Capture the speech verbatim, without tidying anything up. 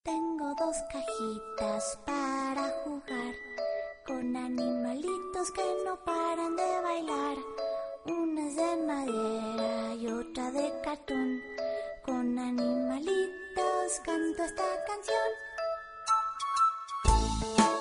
Tengo dos cajitas para jugar con animalitos que no paran de bailar. Una es de madera y otra de cartón. Con animalitos canto esta canción.